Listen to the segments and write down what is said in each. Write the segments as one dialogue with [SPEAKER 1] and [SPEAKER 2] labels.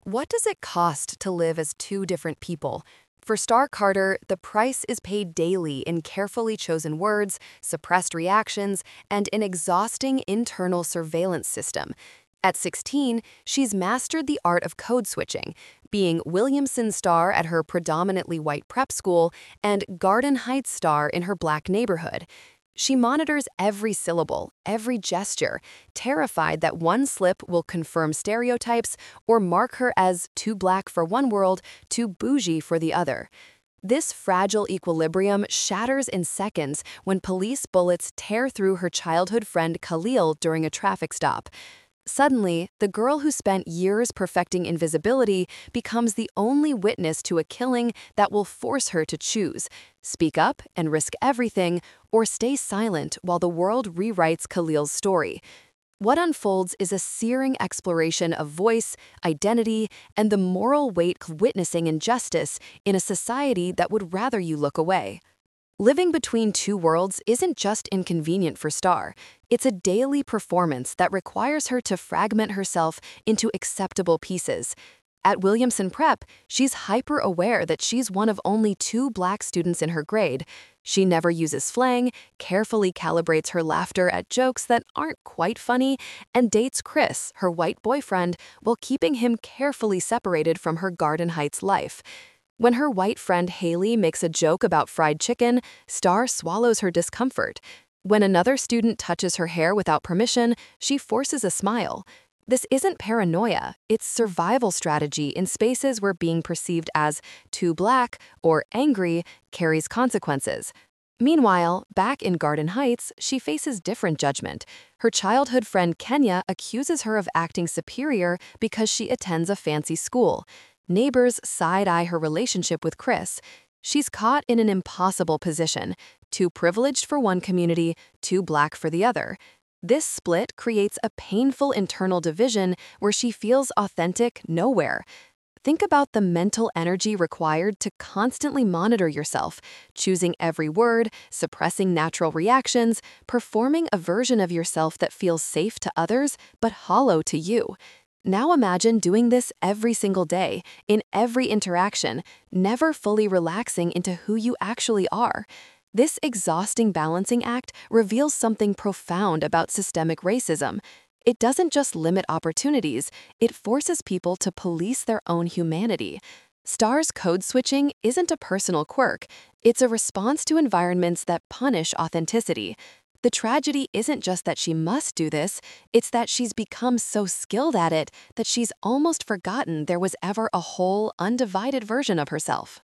[SPEAKER 1] What does it cost to live as two different people? For Star Carter, the price is paid daily in carefully chosen words, suppressed reactions, and an exhausting internal surveillance system. At 16, she's mastered the art of code switching, being Williamson Star at her predominantly white prep school and Garden Heights Star in her black neighborhood. She monitors every syllable, every gesture, terrified that one slip will confirm stereotypes or mark her as too black for one world, too bougie for the other. This fragile equilibrium shatters in seconds when police bullets tear through her childhood friend Khalil during a traffic stop. Suddenly, the girl who spent years perfecting invisibility becomes the only witness to a killing that will force her to choose: speak up and risk everything, or stay silent while the world rewrites Khalil's story. What unfolds is a searing exploration of voice, identity, and the moral weight of witnessing injustice in a society that would rather you look away. Living between two worlds isn't just inconvenient for Star, it's a daily performance that requires her to fragment herself into acceptable pieces. At Williamson Prep, she's hyper-aware that she's one of only two black students in her grade. She never uses slang, carefully calibrates her laughter at jokes that aren't quite funny, and dates Chris, her white boyfriend, while keeping him carefully separated from her Garden Heights life. When her white friend Haley makes a joke about fried chicken, Star swallows her discomfort. When another student touches her hair without permission, she forces a smile. This isn't paranoia, it's survival strategy in spaces where being perceived as too black or angry carries consequences. Meanwhile, back in Garden Heights, she faces different judgment. Her childhood friend Kenya accuses her of acting superior because she attends a fancy school. Neighbors side-eye her relationship with Chris. She's caught in an impossible position, too privileged for one community, too black for the other. This split creates a painful internal division where she feels authentic nowhere. Think about the mental energy required to constantly monitor yourself, choosing every word, suppressing natural reactions, performing a version of yourself that feels safe to others but hollow to you. Now imagine doing this every single day, in every interaction, never fully relaxing into who you actually are. This exhausting balancing act reveals something profound about systemic racism. It doesn't just limit opportunities, it forces people to police their own humanity. Star's code switching isn't a personal quirk, it's a response to environments that punish authenticity. The tragedy isn't just that she must do this, it's that she's become so skilled at it that she's almost forgotten there was ever a whole, undivided version of herself.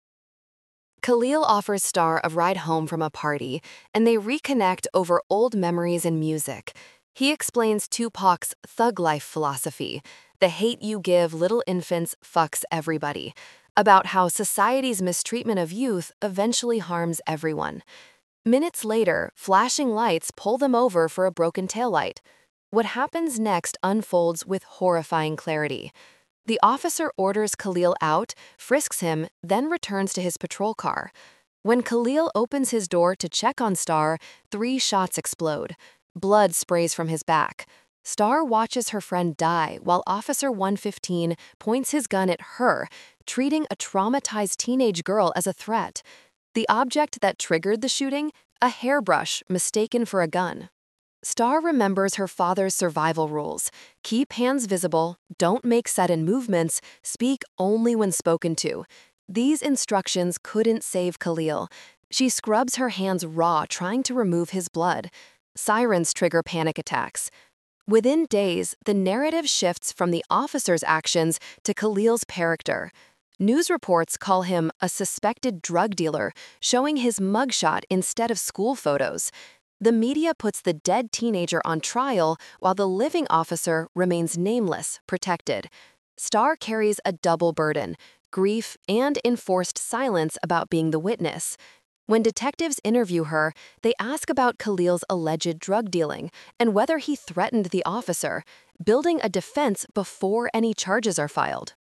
[SPEAKER 1] Khalil offers Star a ride home from a party, and they reconnect over old memories and music. He explains Tupac's thug life philosophy: the hate you give little infants fucks everybody, about how society's mistreatment of youth eventually harms everyone. Minutes later, flashing lights pull them over for a broken taillight. What happens next unfolds with horrifying clarity. The officer orders Khalil out, frisks him, then returns to his patrol car. When Khalil opens his door to check on Star, 3 shots explode. Blood sprays from his back. Star watches her friend die while Officer 115 points his gun at her, treating a traumatized teenage girl as a threat. The object that triggered the shooting? A hairbrush mistaken for a gun. Star remembers her father's survival rules: keep hands visible, don't make sudden movements, speak only when spoken to. These instructions couldn't save Khalil. She scrubs her hands raw trying to remove his blood. Sirens trigger panic attacks. Within days, the narrative shifts from the officer's actions to Khalil's character. News reports call him a suspected drug dealer, showing his mugshot instead of school photos. The media puts the dead teenager on trial while the living officer remains nameless, protected. Star carries a double burden: grief and enforced silence about being the witness. When detectives interview her, they ask about Khalil's alleged drug dealing and whether he threatened the officer, building a defense before any charges are filed.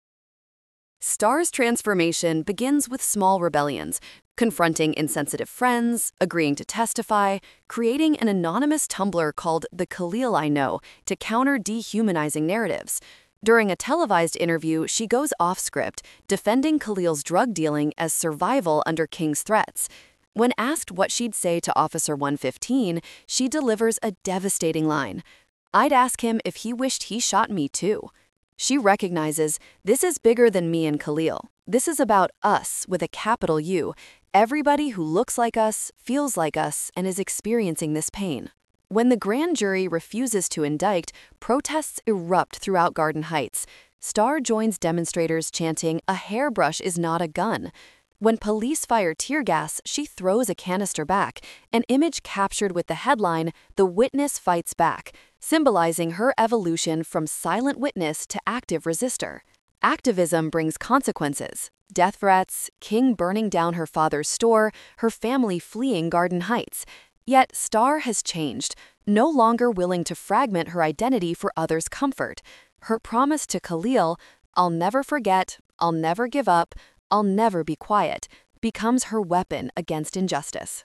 [SPEAKER 1] Star's transformation begins with small rebellions, confronting insensitive friends, agreeing to testify, creating an anonymous Tumblr called The Khalil I Know to counter dehumanizing narratives. During a televised interview, she goes off-script, defending Khalil's drug dealing as survival under King's threats. When asked what she'd say to Officer 115, she delivers a devastating line. "I'd ask him if he wished he shot me too." She recognizes, this is bigger than me and Khalil. This is about us with a capital U, everybody who looks like us, feels like us, and is experiencing this pain. When the grand jury refuses to indict, protests erupt throughout Garden Heights. Starr joins demonstrators chanting, "A hairbrush is not a gun." When police fire tear gas, she throws a canister back, an image captured with the headline, "The Witness Fights Back," symbolizing her evolution from silent witness to active resistor. Activism brings consequences. Death threats, King burning down her father's store, her family fleeing Garden Heights. Yet Starr has changed, no longer willing to fragment her identity for others' comfort. Her promise to Khalil, "I'll never forget, I'll never give up, I'll never be quiet," becomes her weapon against injustice.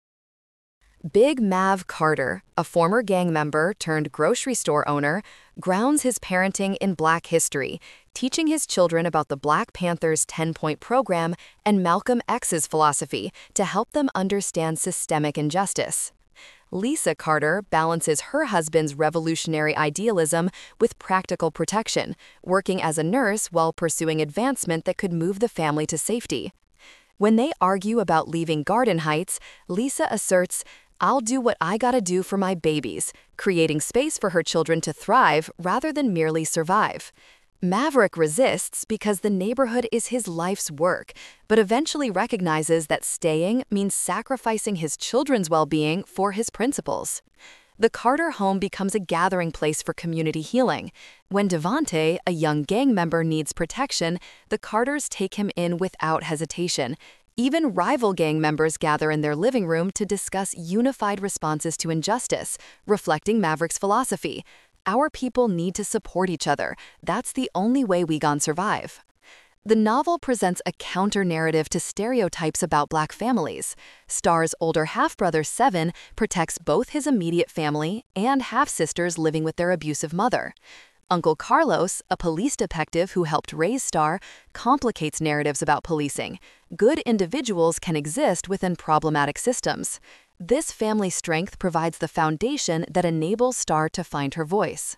[SPEAKER 1] Big Mav Carter, a former gang member turned grocery store owner, grounds his parenting in Black history, teaching his children about the Black Panthers' 10-point program and Malcolm X's philosophy to help them understand systemic injustice. Lisa Carter balances her husband's revolutionary idealism with practical protection, working as a nurse while pursuing advancement that could move the family to safety. When they argue about leaving Garden Heights, Lisa asserts, "I'll do what I gotta do for my babies," creating space for her children to thrive rather than merely survive. Maverick resists because the neighborhood is his life's work, but eventually recognizes that staying means sacrificing his children's well-being for his principles. The Carter home becomes a gathering place for community healing. When Devontae, a young gang member, needs protection, the Carters take him in without hesitation. Even rival gang members gather in their living room to discuss unified responses to injustice, reflecting Maverick's philosophy. Our people need to support each other. That's the only way we gon' survive. The novel presents a counter-narrative to stereotypes about Black families. Starr's older half-brother, Seven, protects both his immediate family and half-sisters living with their abusive mother. Uncle Carlos, a police detective who helped raise Starr, complicates narratives about policing. Good individuals can exist within problematic systems. This family strength provides the foundation that enables Starr to find her voice.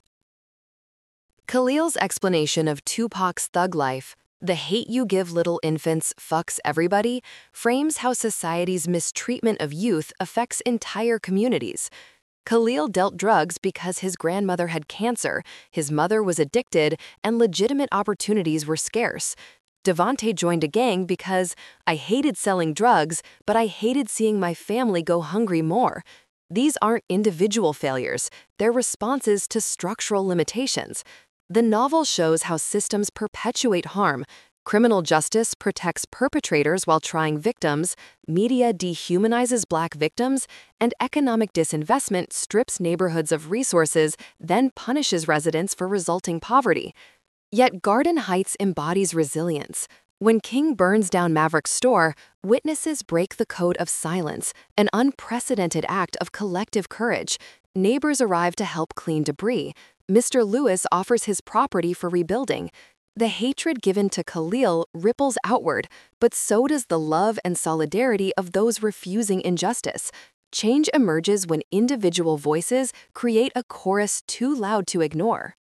[SPEAKER 1] Khalil's explanation of Tupac's thug life, "The hate you give little infants fucks everybody," frames how society's mistreatment of youth affects entire communities. Khalil dealt drugs because his grandmother had cancer, his mother was addicted, and legitimate opportunities were scarce. Devontae joined a gang because "I hated selling drugs, but I hated seeing my family go hungry more." These aren't individual failures, they're responses to structural limitations. The novel shows how systems perpetuate harm. Criminal justice protects perpetrators while trying victims, media dehumanizes Black victims, and economic disinvestment strips neighborhoods of resources, then punishes residents for resulting poverty. Yet Garden Heights embodies resilience. When King burns down Maverick's store, witnesses break the code of silence, an unprecedented act of collective courage. Neighbors arrive to help clean debris. Mr. Lewis offers his property for rebuilding. The hatred given to Khalil ripples outward, but so does the love and solidarity of those refusing injustice. Change emerges when individual voices create a chorus too loud to ignore.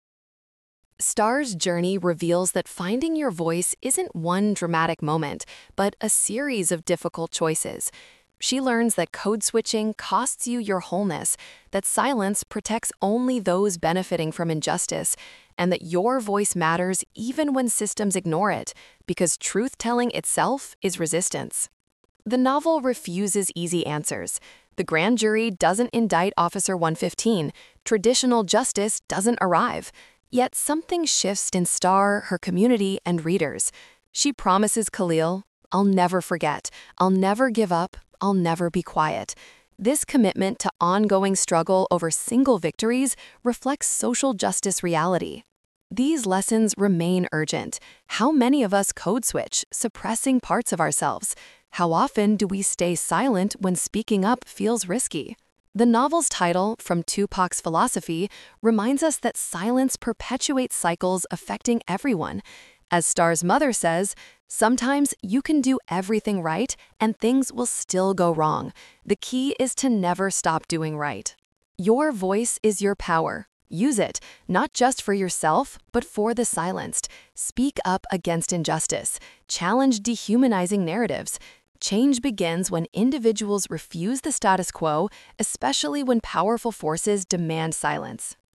[SPEAKER 1] Starr's journey reveals that finding your voice isn't one dramatic moment, but a series of difficult choices. She learns that code switching costs you your wholeness, that silence protects only those benefiting from injustice, and that your voice matters even when systems ignore it, because truth-telling itself is resistance. The novel refuses easy answers. The grand jury doesn't indict Officer 115. Traditional justice doesn't arrive. Yet something shifts in Starr, her community, and readers. She promises Khalil, "I'll never forget, I'll never give up, I'll never be quiet." This commitment to ongoing struggle over single victories reflects social justice reality. These lessons remain urgent. How many of us code switch, suppressing parts of ourselves? How often do we stay silent when speaking up feels risky? The novel's title, From Tupac's Philosophy, reminds us that silence perpetuates cycles affecting everyone. As Star's mother says, sometimes you can do everything right and things will still go wrong. The key is to never stop doing right. Your voice is your power. Use it, not just for yourself, but for the silenced. Speak up against injustice. Challenge dehumanizing narratives. Change begins when individuals refuse the status quo, especially when powerful forces demand silence.